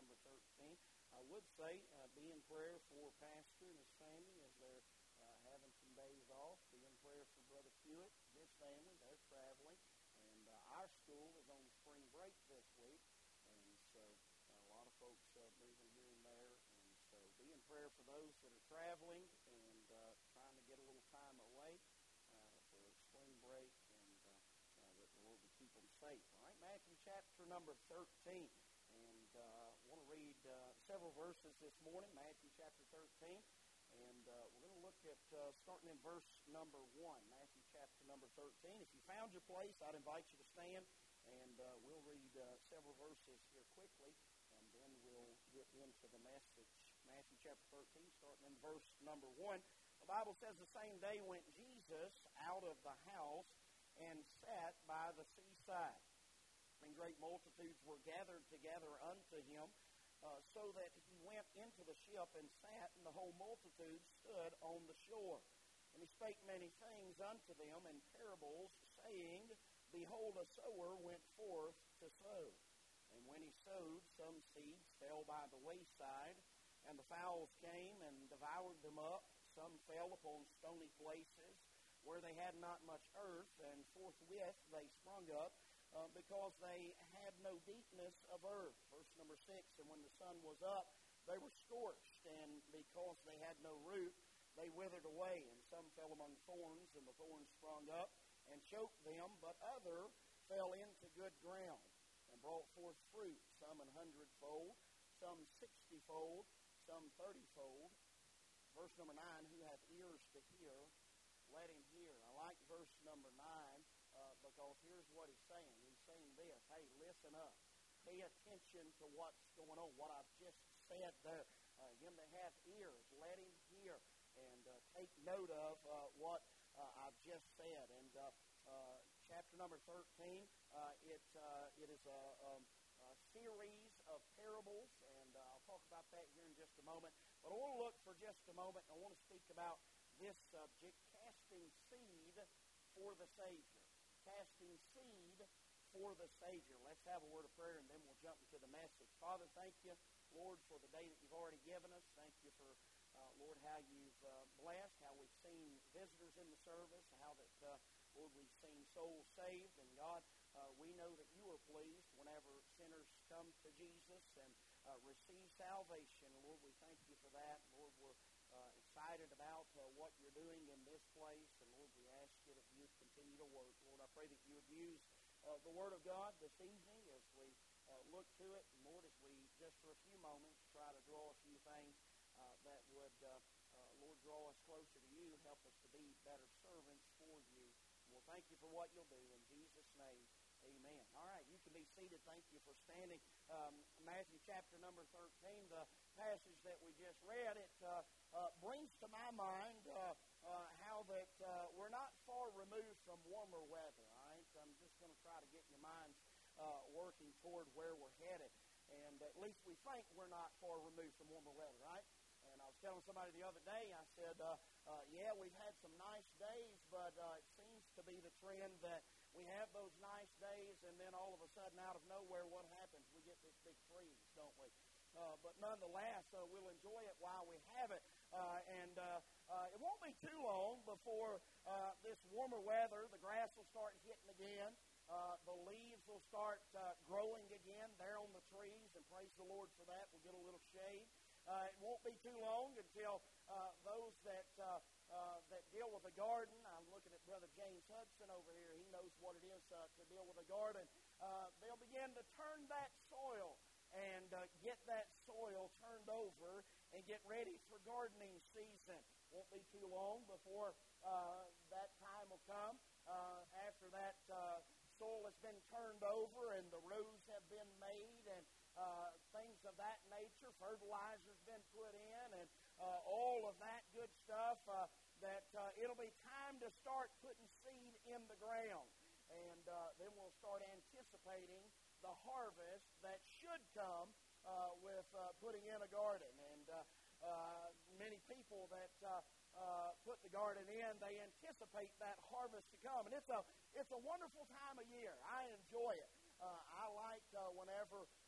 number 13. I would say be in prayer for Pastor and his family as they're having some days off. Be in prayer for Brother Hewitt, his family. They're traveling. And our school is on spring break this week. And so a lot of folks moving here and there. And so be in prayer for those that are traveling and trying to get a little time away for spring break. And that the Lord will keep them safe. All right, Matthew chapter number 13. And I want to read several verses this morning, Matthew chapter 13. And we're going to look at starting in verse number 1, Matthew chapter number 13. If you found your place, I'd invite you to stand, and we'll read several verses here quickly, and then we'll get into the message. Matthew chapter 13, starting in verse number 1. The Bible says, the same day went Jesus out of the house and sat by the seaside. And great multitudes were gathered together unto him, so that he went into the ship and sat, and the whole multitude stood on the shore. And he spake many things unto them in parables, saying, Behold, a sower went forth to sow. And when he sowed, some seeds fell by the wayside, and the fowls came and devoured them up. Some fell upon stony places, where they had not much earth, and forthwith they sprung up, because they had no deepness of earth. Verse number 6, and when the sun was up, they were scorched, and because they had no root, they withered away. And some fell among thorns, and the thorns sprung up and choked them, but other fell into good ground and brought forth fruit, some 100-fold, some 60-fold, some 30-fold. Verse number 9, who hath ears to hear, let him hear. I like verse number 9 because here's what he's saying. He's saying this, hey, listen up. Pay attention to what's going on, what I've just said there. Him that hath ears, let him hear. And take note of what I've just said. And chapter number 13, it is a series of parables, and I'll talk about that here in just a moment. But I want to look for just a moment, and I want to speak about this subject, casting seed for the Savior. Casting seed for the Savior. Let's have a word of prayer, and then we'll jump into the message. Father, thank you, Lord, for the day that you've already given us. Thank you for, Lord, how you've blessed, how we've seen visitors in the service, how that, Lord, we've seen souls saved. And God, we know that you are pleased whenever sinners come to Jesus and receive salvation. Lord, we thank you for that. Lord, we're excited about what you're doing in this place. And Lord, we ask you that you would continue to work. Lord, I pray that you would use the Word of God this evening as we look to it. And Lord, as we just for a few moments try to draw a few things that would, Lord, draw us closer to you, help us to be better servants for you. Well, thank you for what you'll do. In Jesus' name, amen. All right, you can be seated. Thank you for standing. Matthew chapter number 13, the passage that we just read, it brings to my mind how that we're not far removed from warmer weather. All right, so I'm just going to try to get your minds working toward where we're headed. And at least we think we're not far removed from warmer weather, right? And I was telling somebody the other day, I said, yeah, we've had some nice days, but it seems to be the trend that we have those nice days, and then all of a sudden, out of nowhere, what happens? We get this big freeze, don't we? But nonetheless, we'll enjoy it while we have it. And it won't be too long before this warmer weather, the grass will start hitting again. The leaves will start growing again there on the trees, and praise the Lord for that. We'll get a little shade. It won't be too long until those that deal with the garden, I'm looking at Brother James Hudson over here. He knows what it is to deal with a garden. They'll begin to turn that soil and get that soil turned over and get ready for gardening season. Won't be too long before that time will come. After that soil has been turned over and the rows have been made and things of that nature, fertilizer's been put in, and all of that good stuff, that it'll be time to start putting seed in the ground. And then we'll start anticipating the harvest that should come with putting in a garden. And many people that put the garden in, they anticipate that harvest to come. And it's a wonderful time of year. I enjoy it. I like whenever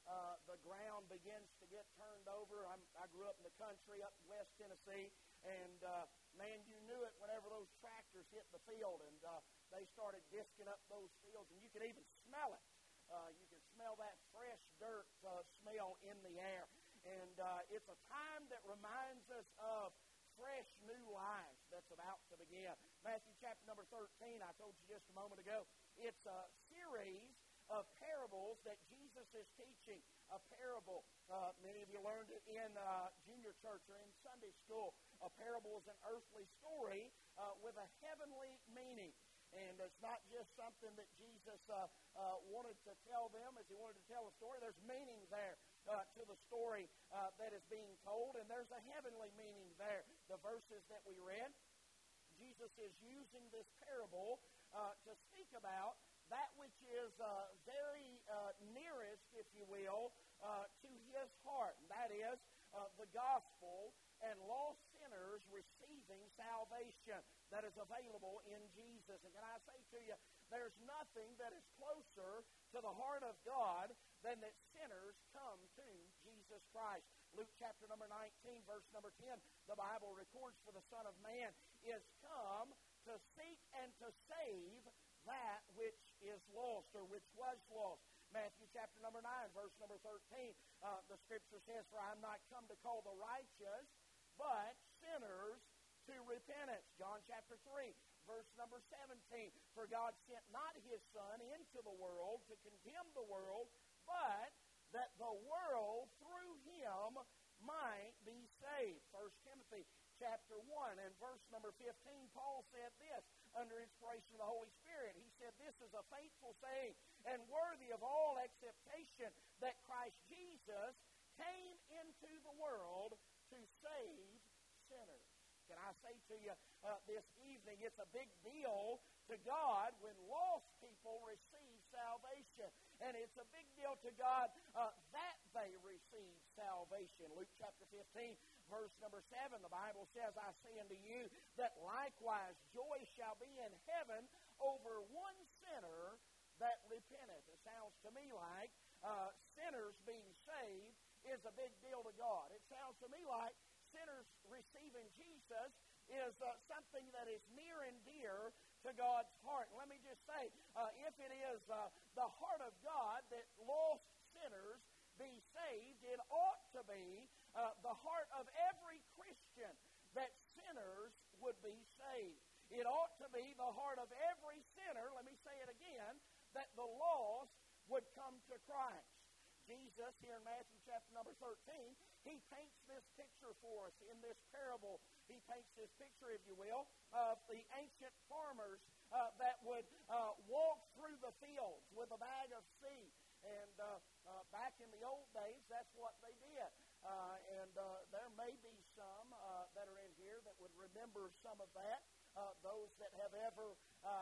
the ground begins to get turned over. I grew up in the country up in West Tennessee, and man, you knew it whenever those tractors hit the field, and they started disking up those fields, and you could even smell it. You could smell that fresh dirt smell in the air. And it's a time that reminds us of fresh new life that's about to begin. Matthew chapter number 13, I told you just a moment ago, it's a series of parables that Jesus is teaching. A parable, many of you learned it in junior church or in Sunday school. A parable is an earthly story with a heavenly meaning. And it's not just something that Jesus wanted to tell them as he wanted to tell a story. There's meaning there to the story that is being told, and there's a heavenly meaning there. The verses that we read, Jesus is using this parable to speak about that which is very nearest, if you will, to his heart. And that is the gospel and lost sinners receiving salvation that is available in Jesus. And can I say to you, there's nothing that is closer to the heart of God than that sinners come to Jesus Christ. Luke chapter number 19, verse number 10, the Bible records, for the Son of Man is come to seek and to save that which is lost, or which was lost. Matthew chapter number 9, verse number 13, the Scripture says, for I am not come to call the righteous, but sinners to repentance. John chapter 3, verse number 17, for God sent not his Son into the world to condemn the world, but that the world through him might be saved. 1 Timothy chapter 1 and verse number 15, Paul said this under inspiration of the Holy Spirit. He said, this is a faithful saying and worthy of all acceptation, that Christ Jesus came into the world to save sinners. Can I say to you this evening, it's a big deal to God when lost people receive salvation. And it's a big deal to God that they receive salvation. Luke chapter 15, verse number 7, the Bible says, I say unto you that likewise joy shall be in heaven over one sinner that repenteth. It sounds to me like sinners being saved is a big deal to God. It sounds to me like sinners receiving Jesus is something that is near and dear to God's heart. And let me just say, if it is the heart of God that lost sinners be saved, it ought to be the heart of every Christian that sinners would be saved. It ought to be the heart of every sinner, let me say it again, that the lost would come to Christ. Jesus, here in Matthew chapter number 13, he paints this picture for us in this parable. He paints this picture, if you will, of the ancient farmers that would walk through the fields with a bag of seed. And back in the old days, that's what they did. And there may be some that are in here that would remember some of that. Those that have ever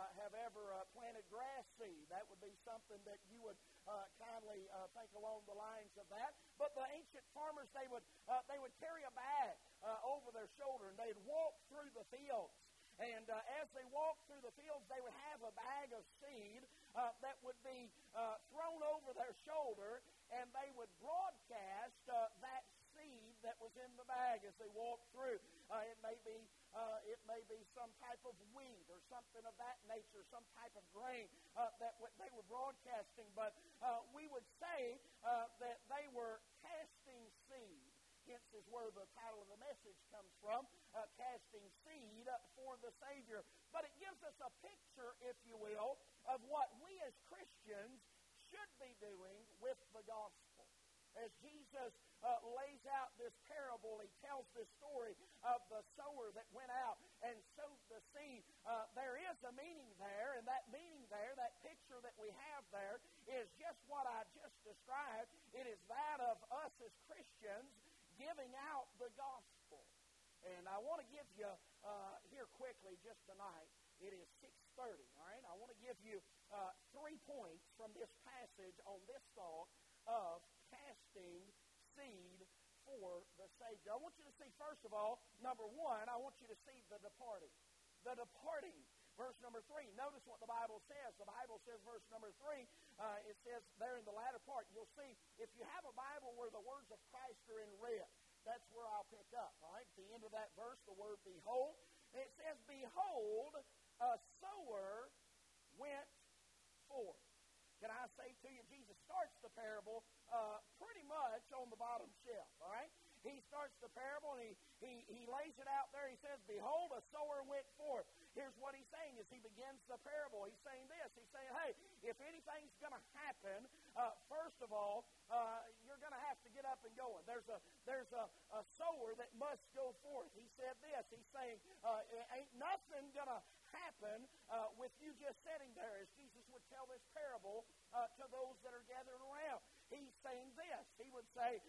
planted grass seed, that would be something that you would kindly think along the lines of that. But the ancient farmers, they would carry a bag over their shoulder, and they'd walk through the fields. And as they walked through the fields, they would have a bag of seed that would be thrown over their shoulder, and they would broadcast that seed that was in the bag as they walked through. It may be some type of wheat or something of that nature, some type of grain that they were broadcasting. But we would say that they were casting seed. Hence is where the title of the message comes from, casting seed for the Savior. But it gives us a picture, if you will, of what we as Christians should be doing with the gospel. As Jesus lays out this parable, he tells this story of the sower that went out and sowed the seed. There is a meaning there, and that meaning there, that picture that we have there, is just what I just described. It is that of us as Christians giving out the gospel. And I want to give you, here quickly, just tonight, it is 6:30, all right? I want to give you 3 points from this passage on this thought of casting seed for the Savior. I want you to see, first of all, number one, I want you to see the departing. The departing. Verse number 3, notice what the Bible says. The Bible says, verse number 3, it says there in the latter part, you'll see, if you have a Bible where the words of Christ are in red, that's where I'll pick up. All right, at the end of that verse, the word behold. And it says, behold, a sower went forth. Can I say to you, Jesus starts the parable pretty much on the bottom shelf, all right? He starts the parable, and he lays it out there. He says, behold, a sower went forth. Here's what he's saying as he begins the parable. He's saying this. He's saying, hey, if anything's going to happen, first of all, you're going to have to get up and going. There's a sower that must go forth. He said this. He's saying, ain't nothing going to happen with you just sitting there, as Jesus would tell this parable to those that are gathered around. He's saying this. He would say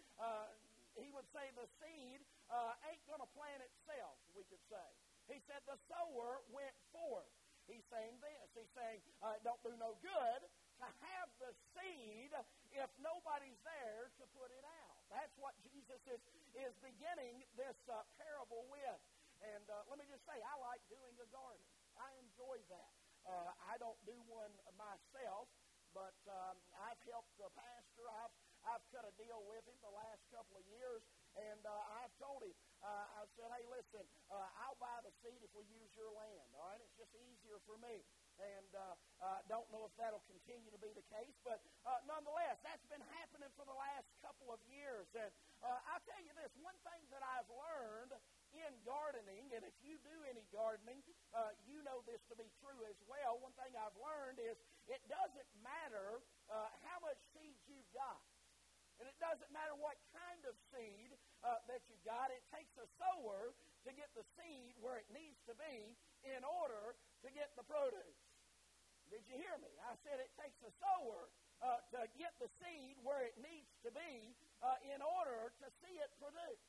the seed ain't going to plant itself, we could say. He said the sower went forth. He's saying this. He's saying don't do no good to have the seed if nobody's there to put it out. That's what Jesus is beginning this parable with. And let me just say, I like doing a garden. I enjoy that. I don't do one myself, but I've helped the pastor. I've cut a deal with him the last couple of years, and I've told him, I said, hey, listen, I'll buy the seed if we use your land, all right? It's just easier for me. And don't know if that'll continue to be the case, but nonetheless, that's been happening for the last couple of years. And I'll tell you this, one thing that I've learned in gardening, and if you do any gardening, you know this to be true as well. One thing I've learned is it doesn't matter how much seeds you've got. And it doesn't matter what kind of seed that you got. It takes a sower to get the seed where it needs to be in order to get the produce. Did you hear me? I said it takes a sower to get the seed where it needs to be in order to see it produce.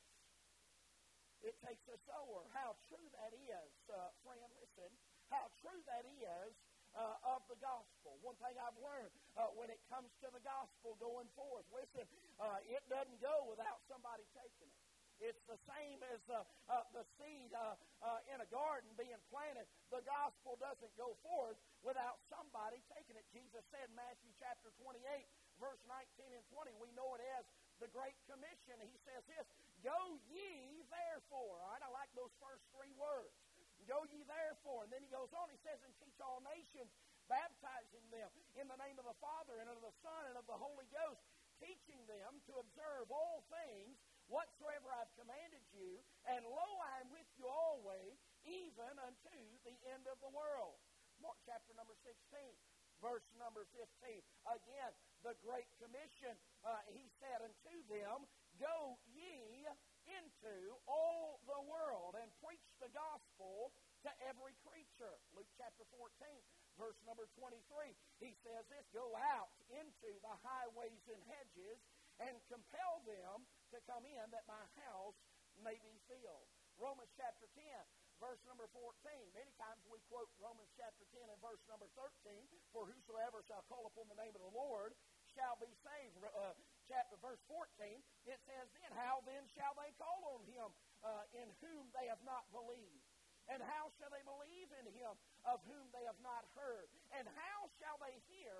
It takes a sower. How true that is, friend, listen, how true that is of the gospel. One thing I've learned when it comes to the gospel going forth, listen, it doesn't go without somebody taking it. It's the same as the seed in a garden being planted. The gospel doesn't go forth without somebody taking it. Jesus said in Matthew chapter 28, verse 19 and 20, we know it as the Great Commission. He says this, go ye therefore. All right, I like those first three words. Go ye therefore. And then he goes on, he says, and teach all nations, baptizing them in the name of the Father and of the Son and of the Holy Ghost, teaching them to observe all things whatsoever I've commanded you, and lo, I am with you always, even unto the end of the world. Mark chapter number 16, verse number 15. Again, the Great Commission, he said unto them, go ye into all the world and preach the gospel to every creature. Luke chapter 14, verse number 23. He says this, go out into the highways and hedges and compel them to come in that my house may be filled. Romans chapter 10, verse number 14. Many times we quote Romans chapter 10 and verse number 13, for whosoever shall call upon the name of the Lord shall be saved. Verse 14, it says then, how then shall they call on him in whom they have not believed? And how shall they believe in him of whom they have not heard? And how shall they hear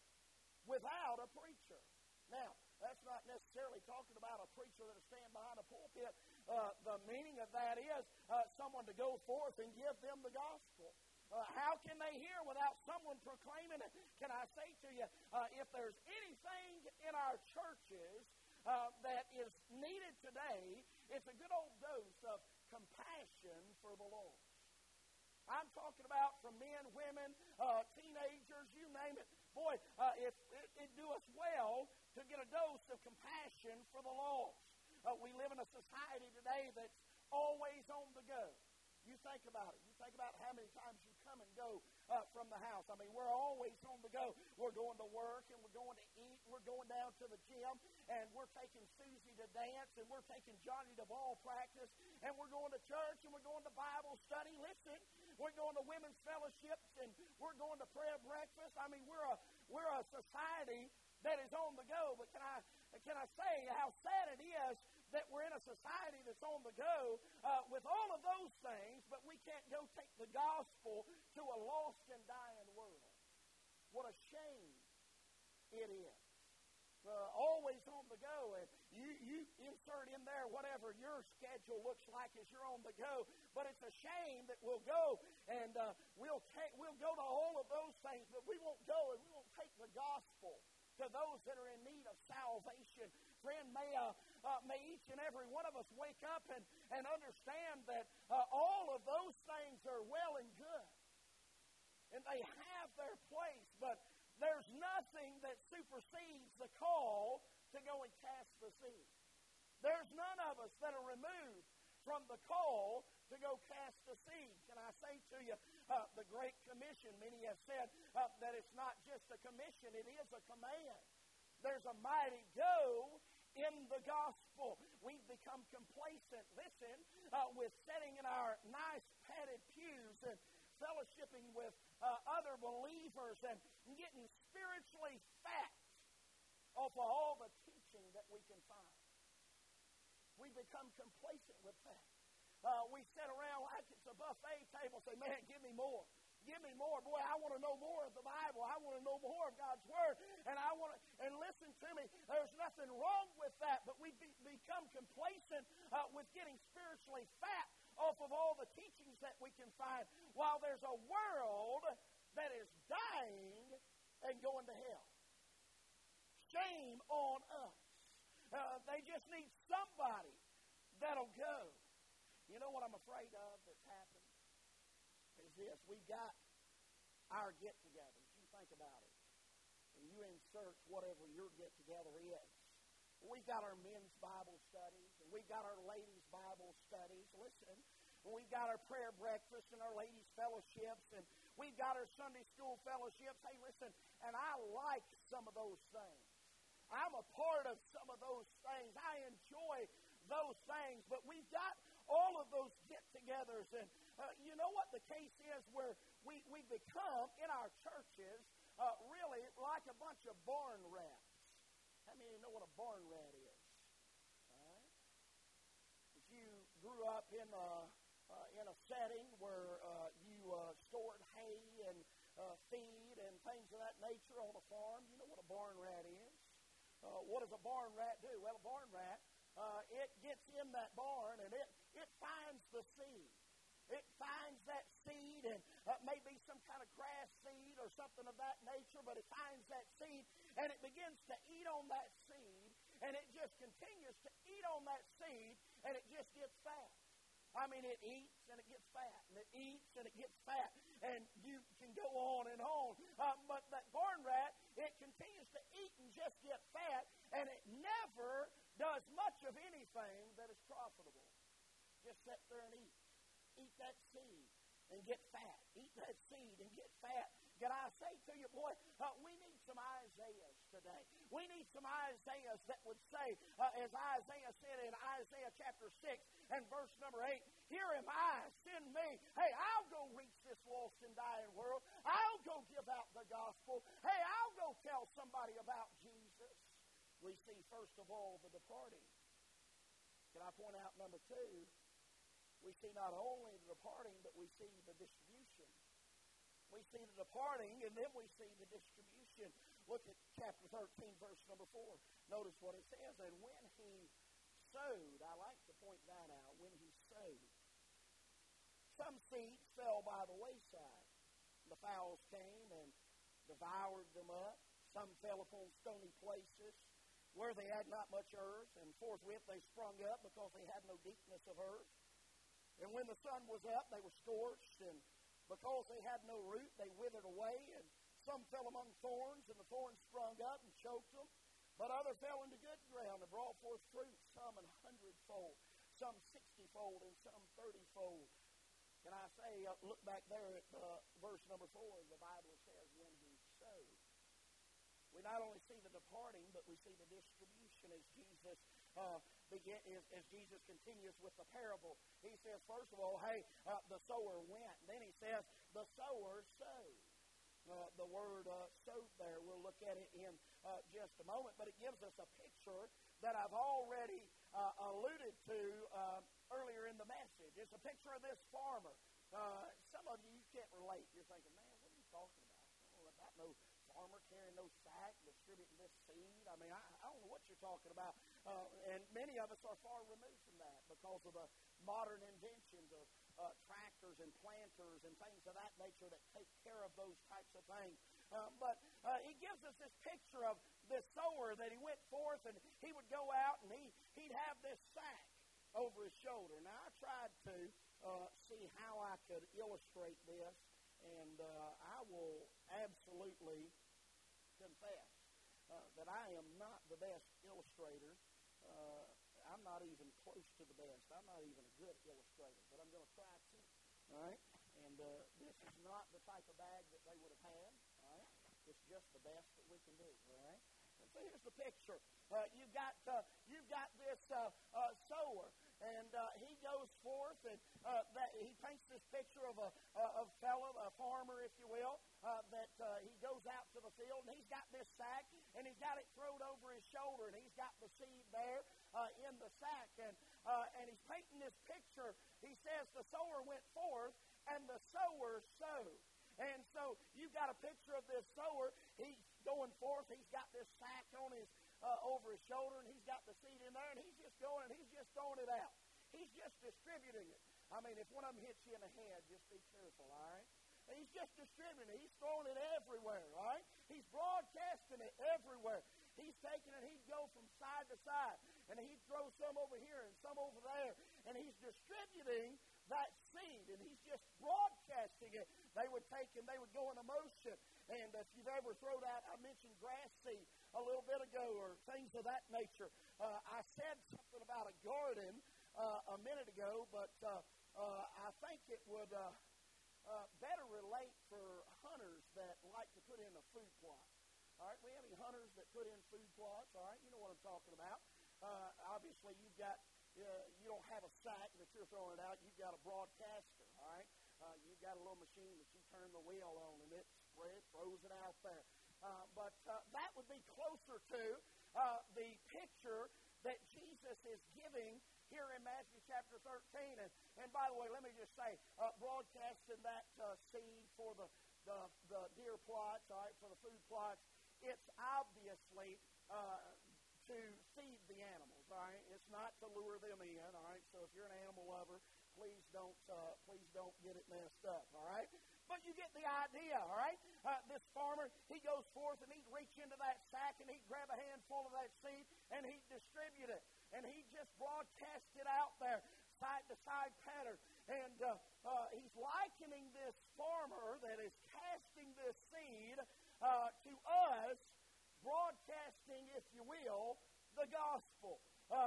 without a preacher? Now, that's not necessarily talking about a preacher that will stand behind a pulpit. The meaning of that is someone to go forth and give them the gospel. How can they hear without someone proclaiming it? Can I say to you, if there's anything in our churches that is needed today, it's a good old dose of compassion for the Lord. I'm talking about from men, women, teenagers, you name it. Boy, it'd do us well to get a dose of compassion for the lost. We live in a society today that's always on the go. You think about it. You think about how many times you come and go from the house. I mean, we're always on the go. We're going to work, and we're going to eat, and we're going down to the gym, and we're taking Susie to dance, and we're taking Johnny to ball practice, and we're going to church, and we're going to Bible study. Listen, we're going to women's fellowships, and we're going to prayer breakfast. I mean, we're a society that is on the go. But can I say how sad it is that we're in a society that's on the go with all of those things, but we can't go take the gospel to a lost and dying world. What a shame it is. Always on the go, and you insert in there whatever your schedule looks like as you're on the go. But it's a shame that we'll go and we'll go to all of those things, but we won't go and we won't take the gospel to those that are in need of salvation. Friend, may each and every one of us wake up and understand that all of those things are well and good, and they have their place, but there's nothing that supersedes the call to go and cast the seed. There's none of us that are removed from the call to go cast the seed. Can I say to you, the Great Commission, many have said that it's not just a commission, it is a command. There's a mighty go in the gospel. We've become complacent, listen, with sitting in our nice padded pews and fellowshipping with other believers and getting spiritually fat off of all the teaching that we can find. We become complacent with that. We sit around like it's a buffet table and say, man, give me more. Give me more. Boy, I want to know more of the Bible. I want to know more of God's Word. And listen to me, there's nothing wrong with that, but we become complacent with getting spiritually fat off of all the teachings that we can find, while there's a world that is dying and going to hell. Shame on us. They just need somebody that'll go. You know what I'm afraid of that's happened? Is this. We've got our get-togethers. You think about it. And you insert whatever your get-together is. We've got our men's Bible studies, and we've got our ladies' Bible studies. Listen, we've got our prayer breakfast and our ladies' fellowships, and we've got our Sunday school fellowships. Hey, listen, and I like some of those things. I'm a part of some of those things. I enjoy those things, but we've got all of those get-togethers, and you know what the case is, where we become, in our churches, really like a bunch of barn rats. How many of you know what a barn rat is? All right? If you grew up in a setting where you stored hay and feed and things of that nature on a farm, you know what a barn rat is. What does a barn rat do? Well, a barn rat, it gets in that barn and it finds the seed. It finds that seed, and maybe some kind of grass seed or something of that nature, but it finds that seed, and it begins to eat on that seed, and it just continues to eat on that seed, and it just gets fat. I mean, it eats, and it gets fat, and it eats, and it gets fat, and you can go on and on. But that barn rat, it continues to eat and just get fat, and it never does much of anything that is profitable. Just sit there and eat. Eat that seed and get fat. Eat that seed and get fat. Can I say to you, boy, we need some Isaiahs today. We need some Isaiahs that would say, as Isaiah said in Isaiah chapter 6 and verse number 8, here am I, send me. Hey, I'll go reach this lost and dying world. I'll go give out the gospel. Hey, I'll go tell somebody about Jesus. We see, first of all, the departing. Can I point out number 2? We see not only the departing, but we see the distribution. We see the departing, and then we see the distribution. Look at chapter 13, verse number 4. Notice what it says. And when he sowed, I like to point that out, when he sowed, some seeds fell by the wayside. The fowls came and devoured them up. Some fell upon stony places where they had not much earth, and forthwith they sprung up because they had no deepness of earth. And when the sun was up, they were scorched, and because they had no root, they withered away. And some fell among thorns, and the thorns sprung up and choked them. But others fell into good ground and brought forth fruit, some 100-fold, some 60-fold, and some 30-fold. Can I say, look back there at verse number 4, the Bible says, when he sowed. We not only see the departing, but we see the distribution as Jesus continues with the parable. He says, first of all, hey, the sower went. Then he says, the sower sowed. The word sowed there, we'll look at it in just a moment, but it gives us a picture that I've already alluded to earlier in the message. It's a picture of this farmer. Some of you can't relate. You're thinking, man, what are you talking about? Oh, about no farmer carrying no sack, distributing this seed. I mean, I don't know what you're talking about. And many of us are far removed from that because of the modern inventions of tractors and planters and things of that nature that take care of those types of things. But he gives us this picture of this sower that he went forth and he would go out and he'd have this sack over his shoulder. Now, I tried to see how I could illustrate this, and I will absolutely confess that I am not the best illustrator. I'm not even close to the best. I'm not even a good illustrator, but I'm going to try to. All right? And this is not the type of bag that they would have had. All right? It's just the best that we can do. All right? And so here's the picture. You've got this sower, and he goes forth, and he paints this picture of a fellow, a farmer, if you will, that he goes out to the field, and he's got this sack, and he's got it thrown over his shoulder, and he's got the seed there in the sack, and he's painting this picture. He says the sower went forth, and the sower sowed. And so you've got a picture of this sower. He's going forth. He's got this sack on his over his shoulder, and he's got the seed in there, and he's just going and he's just throwing it out. He's just distributing it. I mean, if one of them hits you in the head, just be careful, all right? And he's just distributing it. He's throwing it everywhere, all right? He's broadcasting it everywhere. He's taking it, he'd go from side to side, and he'd throw some over here and some over there, and he's distributing that seed, and he's just broadcasting it. They would take and they would go in a motion, and if you've ever thrown out, I mentioned grass seed a little bit ago, or things of that nature. I said something about a garden a minute ago, but I think it would better relate for hunters that like to put in a food plot. All right, we have any hunters that put in food plots? All right, you know what I'm talking about. Obviously, you've got you don't have a sack that you're throwing it out. You've got a broadcaster. All right, you've got a little machine that you turn the wheel on, and it throws it out there. But that would be closer to the picture that Jesus is giving here in Matthew chapter 13. And by the way, let me just say, broadcasting that seed for the deer plots, all right, for the food plots, it's obviously to feed the animals, all right? It's not to lure them in, all right? So if you're an animal lover, please don't get it messed up, all right? But you get the idea, all right? This farmer, he goes forth and he'd reach into that sack and he'd grab a handful of that seed and he'd distribute it. And he'd just broadcast it out there, side-to-side pattern. And he's likening this farmer that is casting this seed to us, broadcasting, if you will, the gospel.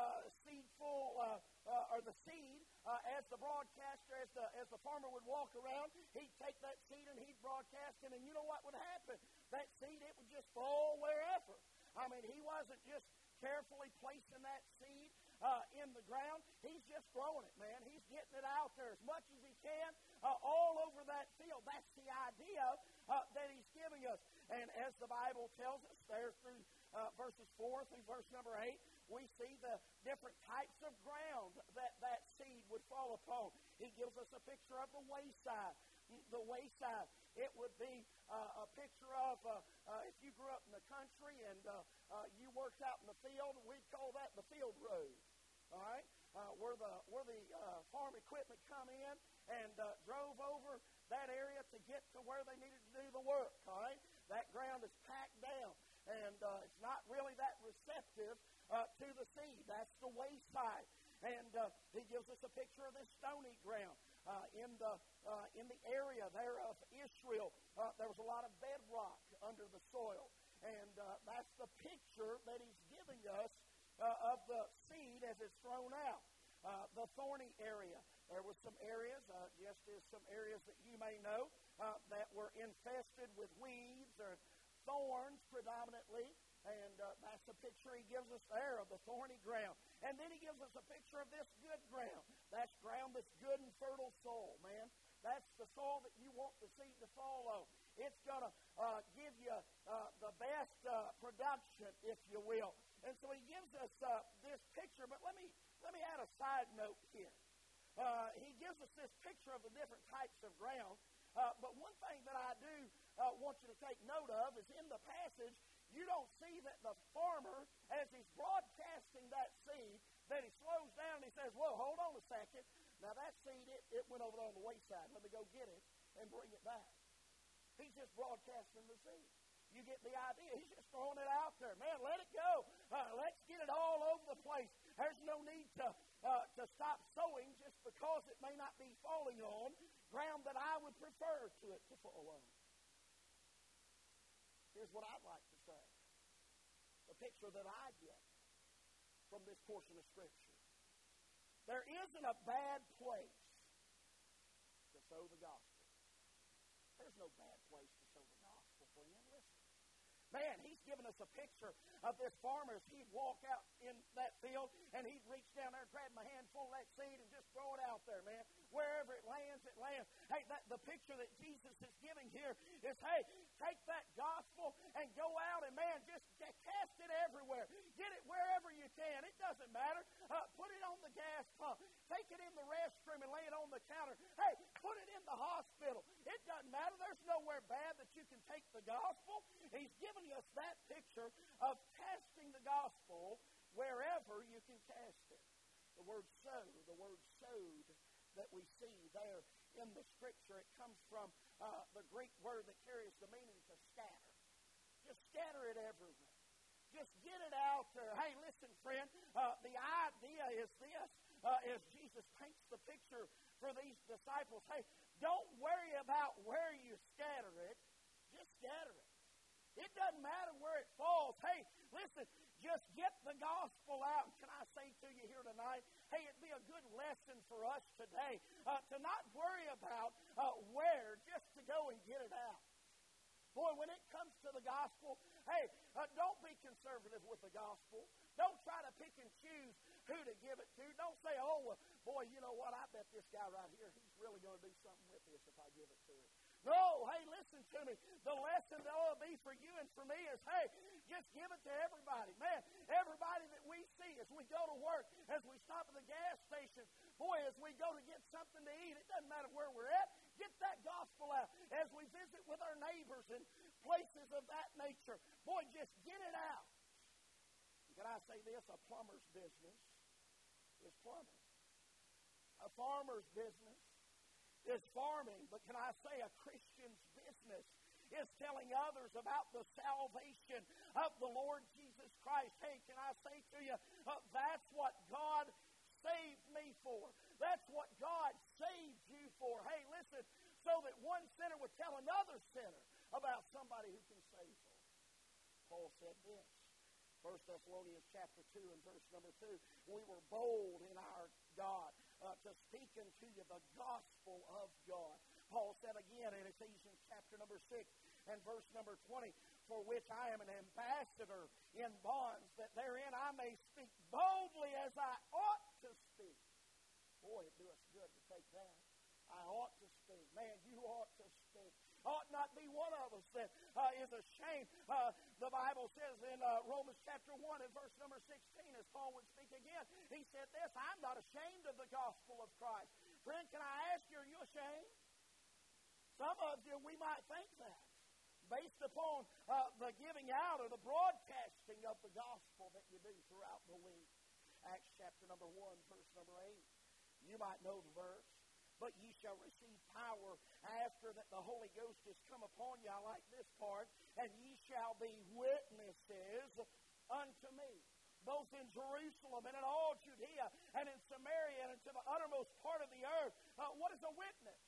Seedful, or the seed, as the broadcaster, as the farmer would walk around, he'd take that seed and he'd broadcast it, and you know what would happen? That seed, it would just fall wherever. I mean, he wasn't just carefully placing that seed in the ground. He's just throwing it, man. He's getting it out there as much as he can all over that field. That's the idea that he's giving us. And as the Bible tells us there through verses 4 through verse number 8, we see the different types of ground that seed would fall upon. He gives us a picture of the wayside. The wayside, it would be a picture of if you grew up in the country and you worked out in the field, we'd call that the field road. All right, where the farm equipment come in and drove over that area to get to where they needed to do the work. All right, that ground is packed down, and it's not really that receptive to the seed. That's the wayside. And he gives us a picture of this stony ground in the area there of Israel. There was a lot of bedrock under the soil, and that's the picture that he's giving us of the seed as it's thrown out. The thorny area. There were some areas, just as some areas that you may know, that were infested with weeds or thorns predominantly. And that's the picture he gives us there of the thorny ground. And then he gives us a picture of this good ground. That's ground that's good and fertile soil, man. That's the soil that you want the seed to fall on. It's going to give you the best production, if you will. And so he gives us this picture. But let me add a side note here. He gives us this picture of the different types of ground. But one thing that I do want you to take note of is in the passage, you don't see that the farmer, as he's broadcasting that seed, that he slows down and he says, whoa, hold on a second. Now that seed, it went over there on the wayside. Let me go get it and bring it back. He's just broadcasting the seed. You get the idea. He's just throwing it out there. Man, let it go. Let's get it all over the place. There's no need to stop sowing just because it may not be falling on ground that I would prefer to it to fall on. Here's what I'd like to say. The picture that I get from this portion of Scripture. There isn't a bad place to sow the gospel. There's no bad place to sow the gospel, friend. Listen. Man, he's given us a picture of this farmer as he'd walk out in that field and he'd reach down there and grab a handful of that seed and just throw it out there, man. Wherever it lands, it lands. Hey, the picture that Jesus is giving here is, hey, take that gospel and go out and, man, just cast it everywhere. Get it wherever you can. It doesn't matter. Put it on the gas pump. Take it in the restroom and lay it on the counter. Hey, put it in the hospital. It doesn't matter. There's nowhere bad that you can take the gospel. He's given us that picture of casting the gospel wherever you can cast it. The word sow, the word sowed that we see there in the Scripture, it comes from the Greek word that carries the meaning to scatter. Just scatter it everywhere. Just get it out there. Hey, listen, friend, the idea is this, as Jesus paints the picture for these disciples. Hey, don't worry about where you scatter it. Just scatter it. It doesn't matter where it falls. Hey, listen, just get the gospel out. Can I say to you here tonight, hey, it'd be a good lesson for us today to not worry about where, just to go and get it out. Boy, when it comes to the gospel, hey, don't be conservative with the gospel. Don't try to pick and choose who to give it to. Don't say, oh, boy, you know what, I bet this guy right here, he's really going to do something with this if I give it to him. No, hey, listen to me. The lesson that ought to be for you and for me is, hey, just give it to everybody. Man, everybody that we see as we go to work, as we stop at the gas station, boy, as we go to get something to eat, it doesn't matter where we're at, get that gospel out. As we visit with our neighbors and places of that nature, boy, just get it out. Can I say this? A plumber's business is plumbing. A farmer's business is farming. But can I say a Christian's business is telling others about the salvation of the Lord Jesus Christ. Hey, can I say to you, that's what God saved me for. That's what God saved you for. Hey, listen, so that one sinner would tell another sinner about somebody who can save them. Paul said this. 1 Thessalonians chapter 2 and verse number 2, we were bold in our God to speak unto you the gospel of God. Paul said again in Ephesians chapter number 6 and verse number 20, for which I am an ambassador in bonds, that therein I may speak boldly as I ought to speak. Boy, it'd do us good to take that. I ought to speak. Man, you ought to speak. Ought not be one of us that is ashamed. The Bible says in Romans chapter 1 and verse number 16, as Paul would speak again, he said this, I'm not ashamed of the gospel of Christ. Friend, can I ask you, are you ashamed? Some of you, we might think that, based upon the giving out or the broadcasting of the gospel that you do throughout the week. Acts chapter number 1, verse number 8. You might know the verse. But ye shall receive power after that the Holy Ghost is come upon you. I like this part. And ye shall be witnesses unto me, both in Jerusalem and in all Judea and in Samaria and into the uttermost part of the earth. What is a witness?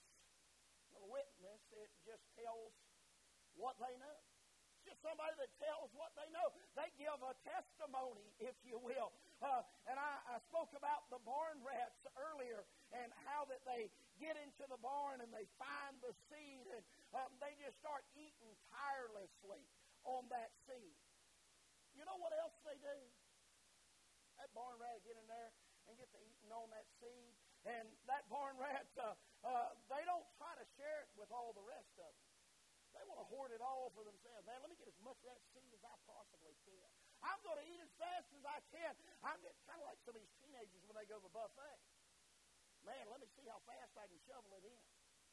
A witness, it just tells what they know. It's just somebody that tells what they know. They give a testimony, if you will. And I spoke about the barn rats earlier and how that they get into the barn and they find the seed and they just start eating tirelessly on that seed. You know what else they do? That barn rat get in there and get to eating on that seed. And that barn rat, they don't try to share it with all the rest of them. They want to hoard it all for themselves. Man, let me get as much of that seed as I possibly can. I'm going to eat as fast as I can. I'm kind of like some of these teenagers when they go to the buffet. Man, let me see how fast I can shovel it in.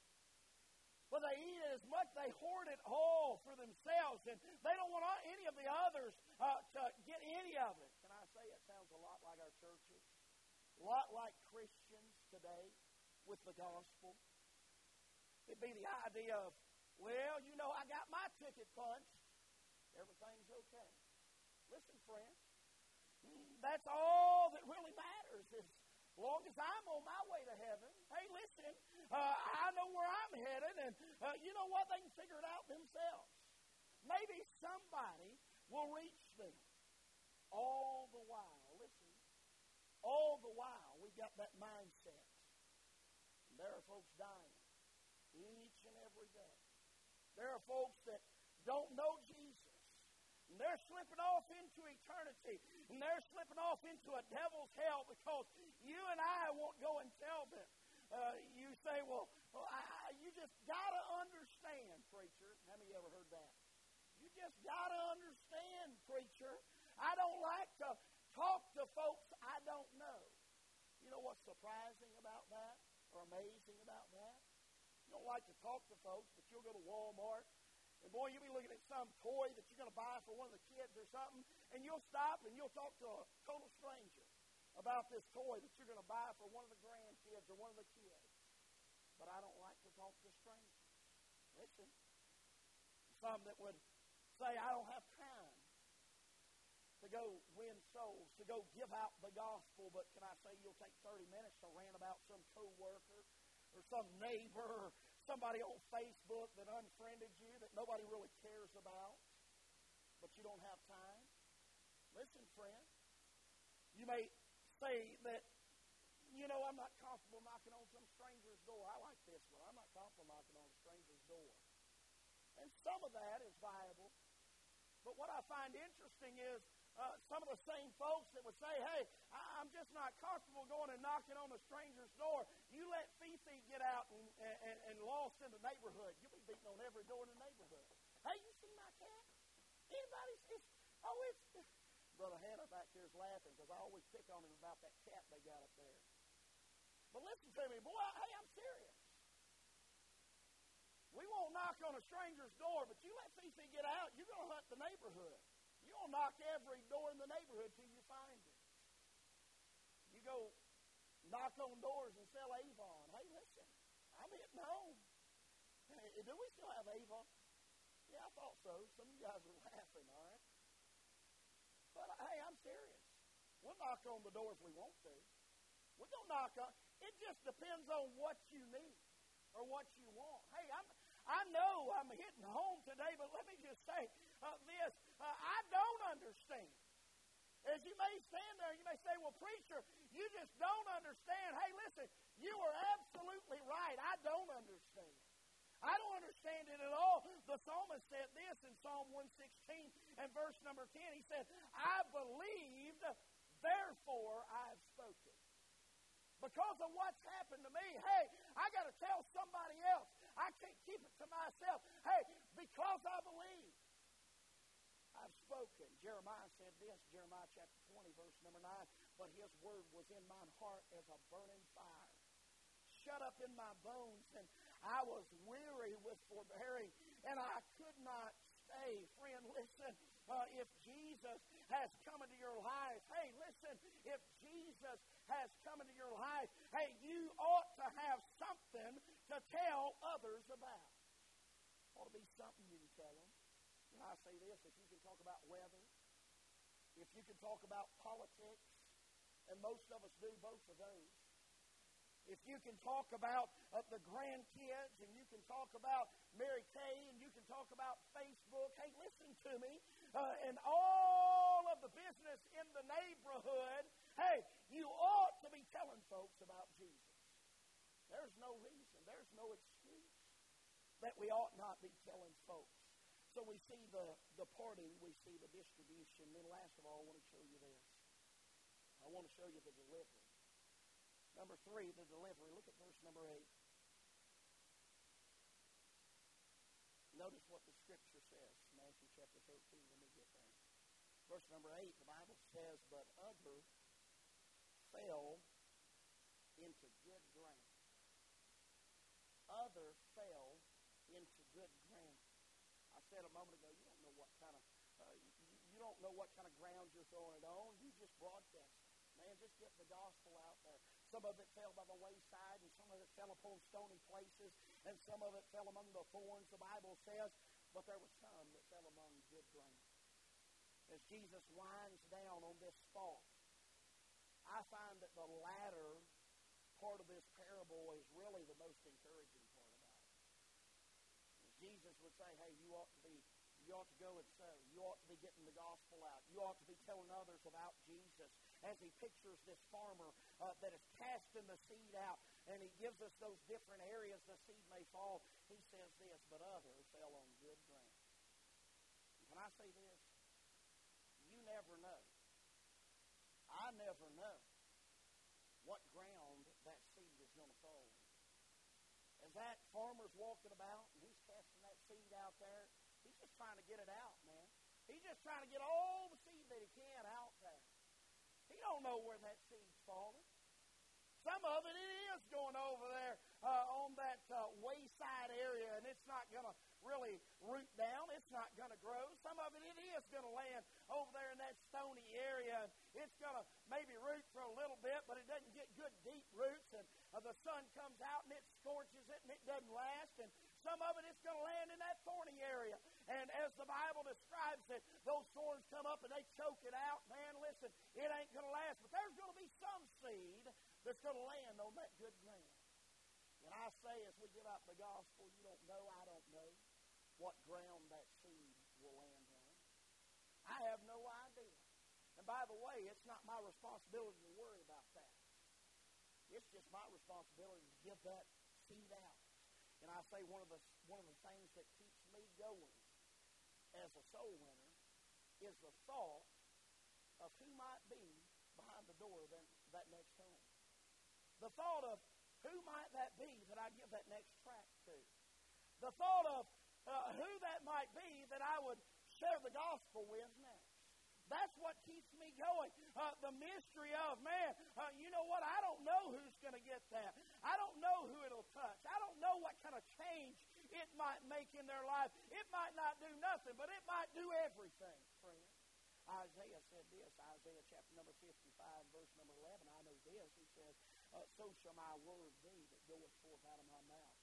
But they eat it as much, they hoard it all for themselves, and they don't want any of the others to get any of it. Can I say it sounds a lot like our churches? A lot like Christians today with the gospel. It'd be the idea of, well, you know, I got my ticket punched. Everything's okay. Listen, friend, that's all that really matters is as long as I'm on my way to heaven, hey, listen, I know where I'm headed, and you know what? They can figure it out themselves. Maybe somebody will reach them. All the while, listen, all the while we've got that mindset. And there are folks dying each and every day. There are folks that don't know Jesus. And they're slipping off into eternity. And they're slipping off into a devil's hell because you and I won't go and tell them. You say, well you just got to understand, preacher. How many of you ever heard that? You just got to understand, preacher. I don't like to talk to folks I don't know. You know what's surprising about that or amazing about that? You don't like to talk to folks, but you'll go to Walmart. And boy, you'll be looking at some toy that you're going to buy for one of the kids or something, and you'll stop and you'll talk to a total stranger about this toy that you're going to buy for one of the grandkids or one of the kids. But I don't like to talk to strangers. Listen, some that would say, I don't have time to go win souls, to go give out the gospel, but can I say you'll take 30 minutes to rant about some coworker or some neighbor or somebody on Facebook that unfriended you that nobody really cares about, but you don't have time? Listen, friend, you may say that, you know, I'm not comfortable knocking on some stranger's door. I like this one. I'm not comfortable knocking on a stranger's door. And some of that is viable. But what I find interesting is some of the same folks that would say, hey, I'm just not comfortable going and knocking on a stranger's door. You let Fifi get out and lost in the neighborhood. You'll be beating on every door in the neighborhood. Hey, you see my cat? Anybody see? Oh, it's... Brother Hannah back here is laughing because I always pick on him about that cat they got up there. But listen to me, boy, hey, I'm serious. We won't knock on a stranger's door, but you let Fifi get out, you're going to hunt the neighborhood. You're going to knock every door in the neighborhood till you find it. You go knock on doors and sell Avon. Hey, listen, I'm hitting home. Hey, do we still have Avon? Yeah, I thought so. Some of you guys are laughing, all right? But, hey, I'm serious. We'll knock on the doors we want to. We're going to knock on. It just depends on what you need or what you want. Hey, I know I'm hitting home today, but let me just say this. I don't understand. As you may stand there, you may say, well, preacher, you just don't understand. Hey, listen, you are absolutely right. I don't understand. I don't understand it at all. The psalmist said this in Psalm 116 and verse number 10. He said, I believed, therefore I have spoken. Because of what's happened to me, hey, I got to tell somebody else. I can't keep it to myself. Hey, because I believe, I've spoken. Jeremiah said this, Jeremiah chapter 20, verse number 9, but his word was in mine heart as a burning fire, shut up in my bones, and I was weary with forbearing, and I could not stay. Friend, listen, if Jesus has come into your life, hey, listen, if Jesus has come into your life, hey, you ought to have something to tell others about. Ought to be something you can tell them. And I say this, if you can talk about weather, if you can talk about politics, and most of us do both of those, if you can talk about the grandkids, and you can talk about Mary Kay, and you can talk about Facebook, hey, listen to me, and all of the business in the neighborhood, hey, you ought to be telling folks about Jesus. There's no reason, there's no excuse that we ought not be telling folks. So we see the parting, we see the distribution, and then last of all, I want to show you this. I want to show you the delivery. Number 3, the delivery. Look at verse number 8. Notice what the Scripture says. Matthew chapter 13, when we get there. Verse number 8, the Bible says, but other fell into good ground. Other fell into good ground. I said a moment ago, you don't know what kind of you don't know what kind of ground you're throwing it on. You just broadcast it. Man, just get the gospel out there. Some of it fell by the wayside, and some of it fell upon stony places, and some of it fell among the thorns, the Bible says, but there were some that fell among good ground. As Jesus winds down on this thought, I find that the latter part of this parable is really the most encouraging part about it. Jesus would say, hey, you ought to go and sow. You ought to be getting the gospel out. You ought to be telling others about Jesus. As he pictures this farmer that is casting the seed out, and he gives us those different areas the seed may fall, he says this, but others fell on good ground. Can I say this? You never know. I never know what ground that seed is going to fall on. As that farmer's walking about and he's casting that seed out there, he's just trying to get it out, man. He's just trying to get all the seed that he can out there. He don't know where that seed's falling. Some of it is going over there on that wayside area, and it's not going to really root down. It's not going to grow. Some of it is going to land over there in that stony area. It's going to maybe root for a little bit, but it doesn't get good deep roots, and the sun comes out and it scorches it, and it doesn't last. And some of it is going to land in that thorny area. And as the Bible describes it, those thorns come up and they choke it out. Man, listen, it ain't going to last. But there's going to be some seed that's going to land on that good ground. And I say, as we give out the gospel, you don't know, I don't know what ground that seed will land on. I have no idea. And by the way, it's not my responsibility to worry about that. It's just my responsibility to give that seed out. And I say one of the things that keeps me going as a soul winner is the thought of who might be behind the door of that next home. The thought of who might that be that I give that next tract to. The thought of who that might be that I would share the gospel with next. That's what keeps me going. The mystery of, man, you know what? I don't know who's going to get that. I don't know who it'll touch. I don't know what kind of change it might make in their life. It might not do nothing, but it might do everything, friend. Isaiah said this, Isaiah chapter number 55, verse number 11. I know this. He says, so shall my word be that goeth forth out of my mouth.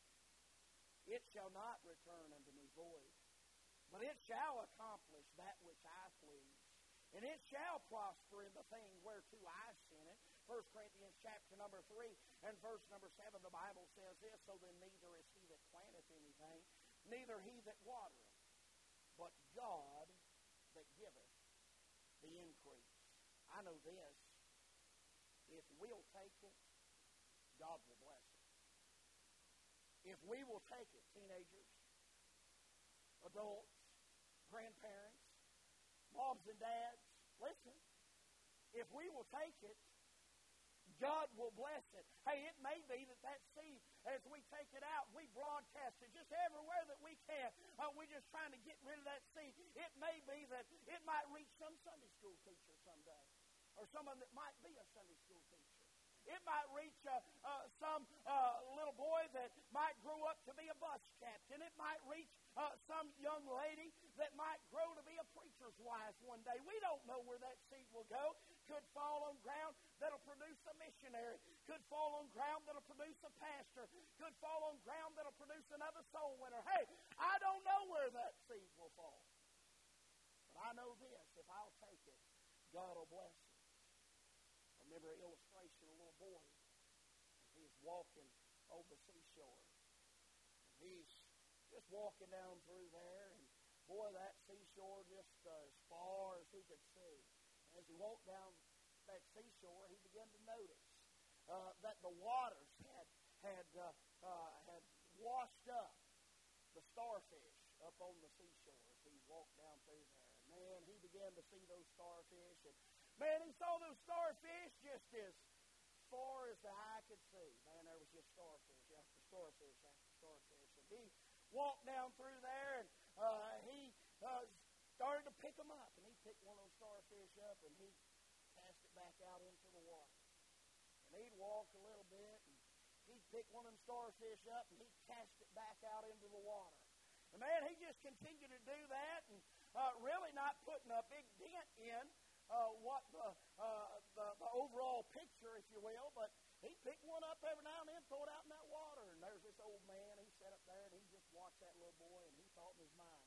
It shall not return unto me void, but it shall accomplish that which I please. And it shall prosper in the thing whereto I sent it. 1 Corinthians chapter number 3 and verse number 7, the Bible says this, so then neither is he that planteth anything, neither he that watereth, but God that giveth the increase. I know this. If we'll take it, God will bless it. If we will take it, teenagers, adults, grandparents, moms and dads, listen, if we will take it, God will bless it. Hey, it may be that seed, as we take it out, we broadcast it just everywhere that we can. We're just trying to get rid of that seed. It may be that it might reach some Sunday school teacher someday, or someone that might be a Sunday school teacher. It might reach some little boy that might grow up to be a bus captain. It might reach some young lady that might grow to be a preacher's wife one day. We don't know where that seed will go. Could fall on ground that'll produce a missionary. Could fall on ground that'll produce a pastor. Could fall on ground that'll produce another soul winner. Hey, I don't know where that seed will fall. But I know this, if I'll take it, God will bless it. I remember an illustration of a little boy. He's walking on the seashore. He's just walking down through there, and boy, that seashore just as far as he could see. As he walked down that seashore, he began to notice that the waters had washed up the starfish up on the seashore as he walked down through there. Man, he began to see those starfish, and man, he saw those starfish just as far as the eye could see. Man, there was just starfish after starfish after starfish. And he walked down through there, and he started to pick them up. And he pick one of those starfish up, and he'd cast it back out into the water. And he'd walk a little bit, and he'd pick one of them starfish up, and he'd cast it back out into the water. And man, he just continued to do that, and really not putting a big dent in what the overall picture, if you will, but he'd pick one up every now and then, throw it out in that water. And there's this old man, he sat up there, and he just watched that little boy, and he thought in his mind,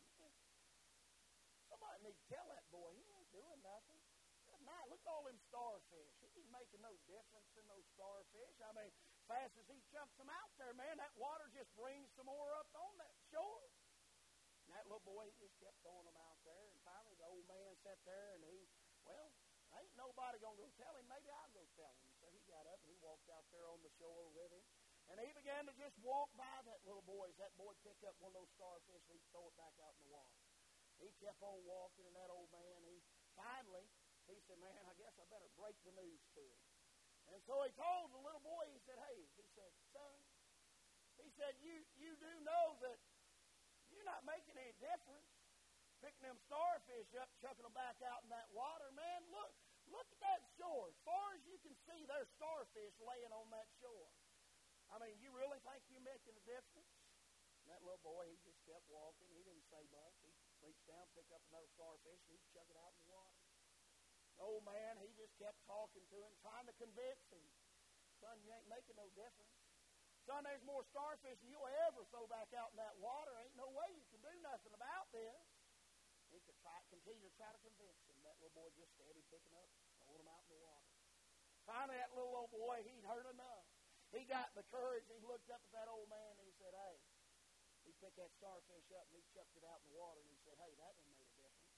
somebody need to tell that boy, he ain't doing nothing. Good night, look at all them starfish. He ain't making no difference in those starfish. I mean, fast as he chunks them out there, man, that water just brings some more up on that shore. And that little boy, he just kept throwing them out there. And finally, the old man sat there, and well, ain't nobody going to go tell him. Maybe I'll go tell him. So he got up, and he walked out there on the shore with him. And he began to just walk by that little boy. As that boy picked up one of those starfish, he'd throw it back out in the water. He kept on walking, and that old man, he said, man, I guess I better break the news to him. And so he told the little boy, he said, hey, he said, son, he said, you do know that you're not making any difference picking them starfish up, chucking them back out in that water. Man, look at that shore. As far as you can see, there's starfish laying on that shore. I mean, you really think you're making a difference? And that little boy, he just kept walking. He didn't say much. He reached down, picked up another starfish, and he'd chuck it out in the water. The old man, he just kept talking to him, trying to convince him. Son, you ain't making no difference. Son, there's more starfish than you'll ever throw back out in that water. Ain't no way you can do nothing about this. He could continue to try to convince him. That little boy just steady picking up, throwing them out in the water. Finally, that little old boy, he'd heard enough. He got the courage, and he looked up at that old man, and he said, hey, he picked that starfish up, and he chucked it out in the water, and he said, hey, that one made a difference.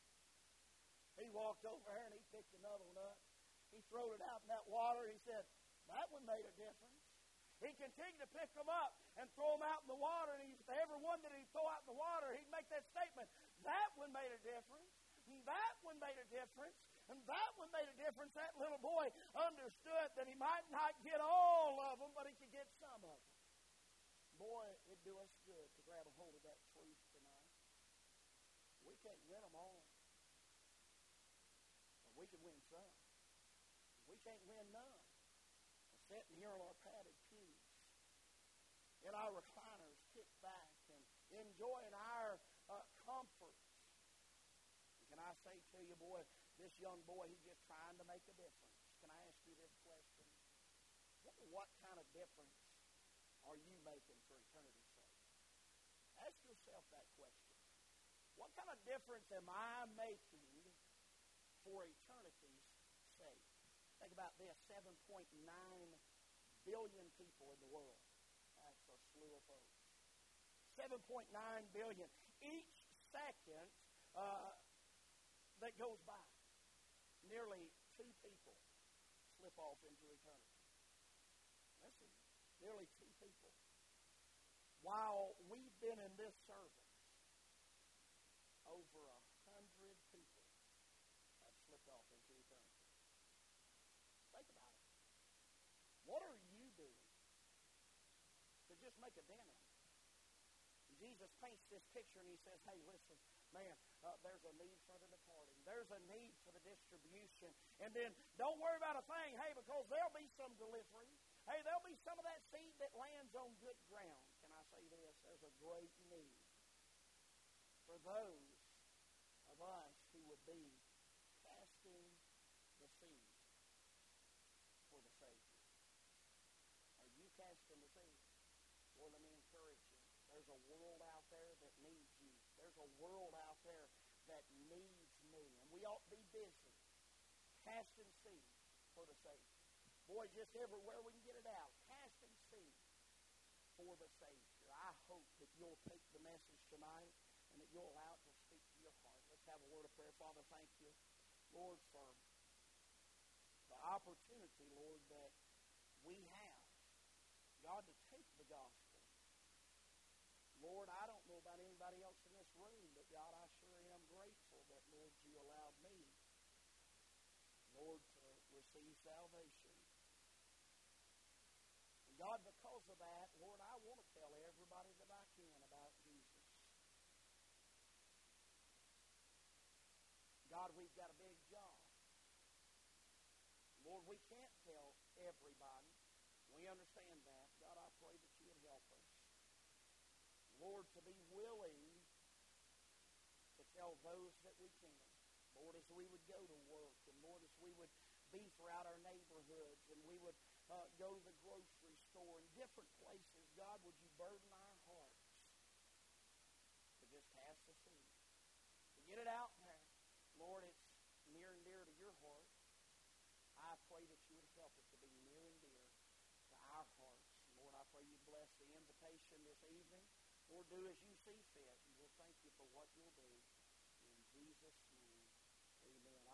He walked over there, and he picked another one up. He threw it out in that water. He said, that one made a difference. He continued to pick them up and throw them out in the water. And every one that he'd throw out in the water, he'd make that statement, that one made a difference. And that one made a difference. And that one made a difference. That little boy understood that he might not get all of them, but he could get some of them. Boy, it'd do us good to grab a hold of that truth tonight. We can't win them all. But we can win some. We can't win none. We're sitting here on our padded pews, in our recliners, kicked back, and enjoying our comforts. And can I say to you, boy, this young boy, he's just trying to make a difference. Can I ask you this question? What kind of difference are you making for eternity's sake? Ask yourself that question. What kind of difference am I making for eternity's sake? Think about this, 7.9 billion people in the world. That's a slew of folks. 7.9 billion. Each second that goes by, nearly 2 people slip off into eternity. Listen, nearly 2 people. While we've been in this service, over 100 people have slipped off into eternity. Think about it. What are you doing to just make a dent in it? Jesus paints this picture and he says, hey, listen, man, there's a need for the departing. There's a need for the distribution. And then don't worry about a thing, hey, because there'll be some delivery. Hey, there'll be some of that seed that lands on good ground. Can I say this? There's a great need for those of us who would be casting the seed for the Savior. Are you casting the seed? Well, let me encourage you. There's a world out there that needs you. There's a world out there that needs me. And we ought to be busy casting seed for the Savior. Boy, just everywhere we can get it out. Casting seed for the Savior. I hope that you'll take the message tonight and that you'll allow it to speak to your heart. Let's have a word of prayer. Father, thank you, Lord, for the opportunity, Lord, that we have, God, to take the gospel. Lord, I don't know about anybody else in this room, but God, I sure am grateful that, Lord, you allowed me, Lord, to receive salvation. And God, because of that, Lord, I want to tell everybody that I can about Jesus. God, we've got a big job. Lord, we can't tell everybody. We understand that. God, I pray that you would help us. Lord, to be willing to tell those that we can. Lord, as we would go to work, and Lord, as we would be throughout our neighborhoods, and we would go to the grocery store and different places, God, would you burden our hearts to just pass the seed, to get it out there. Lord, it's near and dear to your heart. I pray that you would help us to be near and dear to our hearts. Lord, I pray you bless the invitation this evening. Lord, do as you see fit, and we'll thank you for what you'll do. In Jesus' name.